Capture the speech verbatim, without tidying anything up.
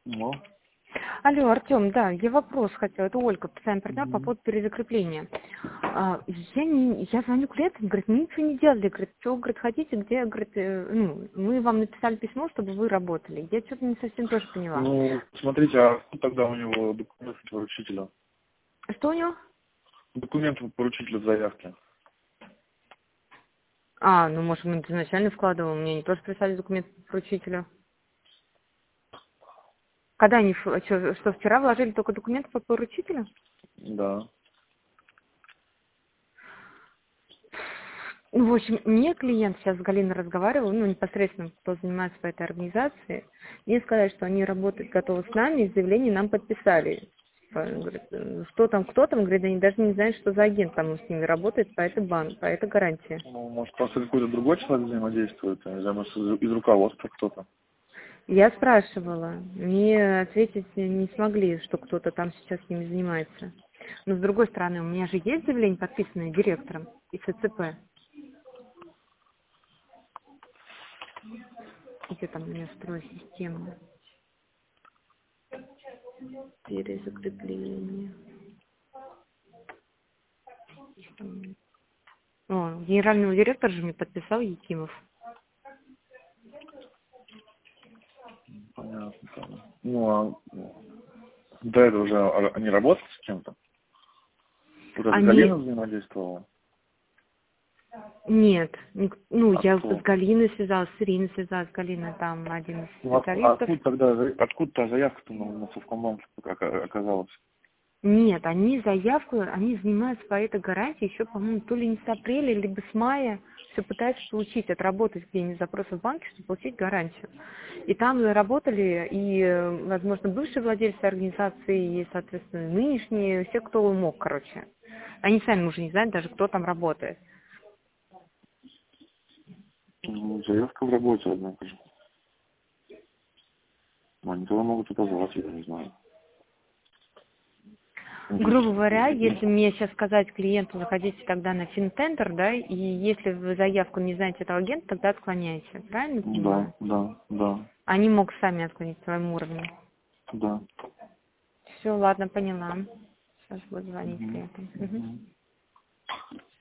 Ну, Алло, Артем, да, я вопрос хотела. Это Ольга, постоянный партнер по мгм. поводу перезакрепления. А, я, не, я звоню клиентам, говорит, мы ничего не делали. Говорит, что, говорит, хотите, где, говорит, э, ну, мы вам написали письмо, чтобы вы работали. Я что-то не совсем тоже поняла. Ну, смотрите, а что тогда у него документы поручителя? Что у него? Документы поручителя в заявке. А, ну, может, мы изначально вкладываем. Мне не тоже прислали документы поручителя. Когда они, ф- что, что, вчера вложили только документы по поручителю? Да. Ну, в общем, мне клиент, сейчас с Галиной разговаривал, ну, непосредственно, кто занимается по этой организации, мне сказали, что они работают готовы с нами, и заявление нам подписали. Типа, говорит, э, что там, кто там, говорит, они даже не знают, что за агент там с ними работает по этой бан, по этой гарантии. Ну, может, просто какой-то другой человек взаимодействует, я не знаю, может, из, из руководства кто-то. Я спрашивала, мне ответить не смогли, что кто-то там сейчас с ними занимается. Но с другой стороны, у меня же есть заявление, подписанное директором из ЦЦП. Где там у меня строй системы? Перезакрепление. О, генерального директора же мне подписал Якимов. Понятно. понятно. Ну, а ну, до этого уже а- они работали с кем-то? Вот эта Они... Галина взаимодействовала? Нет. ник- Ну, А я с кто? Галиной связалась, с Ириной связалась. Галина там один из Ну, от- а специалистов. откуда тогда, за- откуда та заявка-то на, на Совкомбанке ока- оказалась? Нет, они заявку, они занимаются по этой гарантии еще, по-моему, то ли не с апреля, либо с мая. Все пытаются получить, отработать где-нибудь запросы в банке, чтобы получить гарантию. И там работали и, э, возможно, бывшие владельцы организации, и, соответственно, нынешние, все, кто мог, короче. Они сами уже не знают даже, кто там работает. Ну, заявка в работе, однако же. Ну, они тогда могут отозвать, я не знаю. Грубо Интересно. говоря, если мне сейчас сказать клиенту, заходите тогда на финтендер, да, и если вы заявку не знаете этого агента, тогда отклоняете. Правильно Да, понимаю? да, да, Они могут сами отклонить в своем уровне. да. Все, ладно, поняла. Сейчас буду звонить Мгм, клиентам. Мгм. мгм.